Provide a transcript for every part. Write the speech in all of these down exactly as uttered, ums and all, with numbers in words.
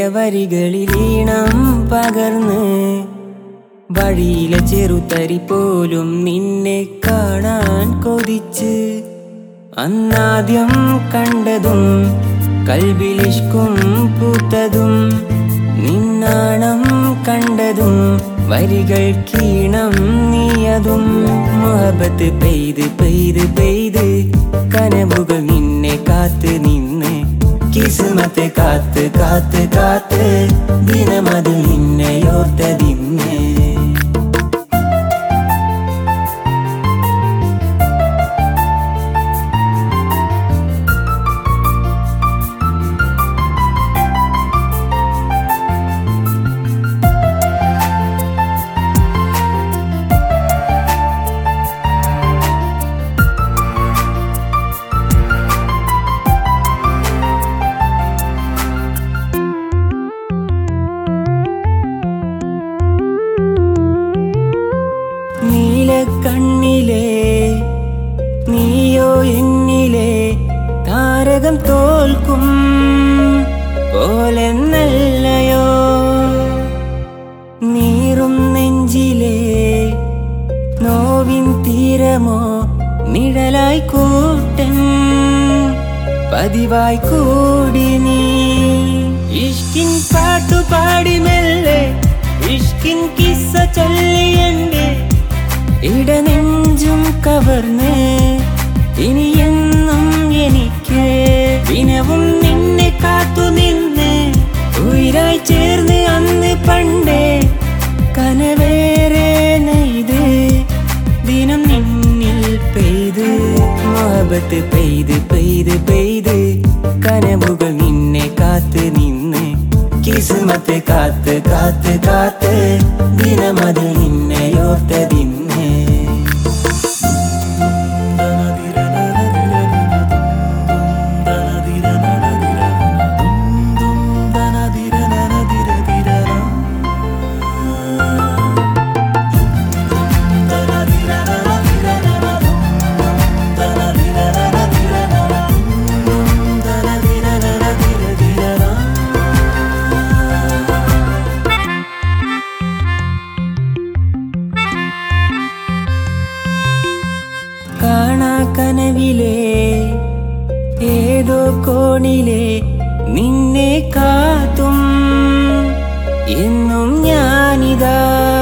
വരികളിൽ ഈണം പകർന്ന് വഴിയിലെ ചെറുതരി പോലും നിന്നെ കാണാൻ കൊതിച്ച് അന്നാദ്യം കണ്ടതും കൽബിലിഷ്കും പൂത്തതും നിന്നാണം കണ്ടതും വരികൾക്കീണം നീയതും മുഹബത്ത് പെയ്ത് പെയ്ത് പെയ്ത് കനവുകൾ നിന്നെ കാത്ത് നിന്ന് കിസ്മത്ത് കാത്ത് കാത്ത് കാത്ത് ദിനമത് നിന്നെയോർത്തതിന്ന് കണ്ണിലെ നീയോ എന്നിലെ താരകം തോൽക്കും പോലെ നല്ലയോ നീറും നെഞ്ചിലെ നോവിൻ തീരമോ നിഴലായി കൂട്ടൻ പതിവായി കൂടി നീ ഇഷ്കിൻ പാട്ടുപാടി മെല്ലെ ഇഷ്കിൻ കിസ്സ ചൊല്ലിയന്റെ ഇടനെഞ്ചും കവർന്ന് ഇനി എന്നും എനിക്ക് ദിനവും നിന്നെ കാത്തു നിന്ന് ഉയരായി ചേർന്ന് അന്ന് പണ്ടേ കനവേറെ നെയ്ത് ദിനം നിന്നിൽ പെയ്ത് മുഹബത്ത് പെയ്ത് പെയ്ത് പെയ്ത് കനവുകൾ നിന്നെ കാത്ത് നിന്ന് കിസ്മത്ത് കാത്ത് കാത്ത് കാത്ത് ദിനമത് നിന്നെയോർത്തതിന്ന് കനവിലെ ഏതോ കോണിലെ നിന്നെ കാത്തും എന്നും ഞാനിതാ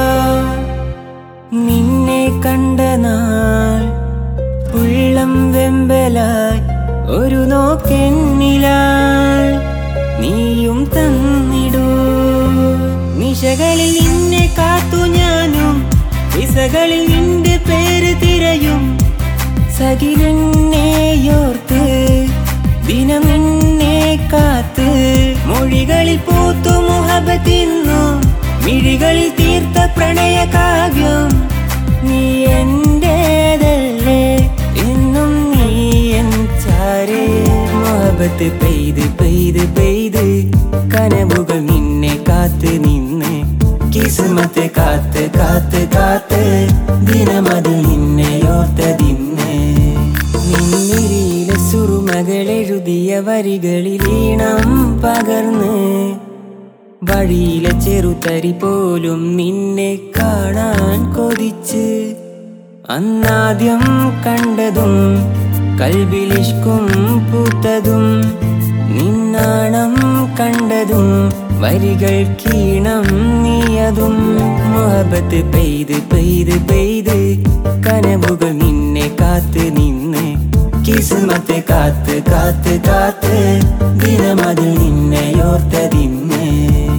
നിന്നെ കണ്ട നാൾ ഉള്ളം വെമ്പലായി ഒരു നോക്കെന്നിലാൽ നീയും തന്നിടൂ നിശകളിൽ നിന്നെ കാത്തു ഞാനും ദിശകളിൽ നിന്റെ പേര് തിരയും സകിലെന്നെയോർത്ത് ദിനം നിന്നെ കാത്ത് മൊഴികളിൽ പൂത്തു മുഹബത്തിന്നു മിഴികളിൽ തീർത്ത പ്രണയ കാവ്യം നീ എന്റേതല്ലേ എന്നും നീ എൻ ചാരേ മുഹബത്ത് പെയ്ത് പെയ്ത് പെയ്ത് കനവുകൾ നിന്നെ കാത്ത് നിന്ന് കിസ്മത്ത് കാത്ത് കാത്ത് കാത്ത് ദിനമത് നിന്നെയോർത്തതിന്ന് നിന്നിരിയിലെ സുറുമകളെഴുതിയ വരികളിൽ ഈണം പകർന്ന് വഴിയിലെ ചെറുതരി പോലും നിന്നെ കാണാൻ കൊതിച്ച് അന്നാദ്യം കണ്ടതും കൽബിലിഷ്കും പൂത്തതും നിന്നാണം കണ്ടതും വരികൾക്കീണം നീയതും മുഹബത്ത് പെയ്ത് പെയ്ത് പെയ്ത് കനവുകൾ നിന്നെ കാത്ത് നിന്ന് കിസ്മത്ത് കാത്ത് കാത്ത് കാത്ത് ദിനമതിൽ നിന്നെയോർത്തതിന്ന്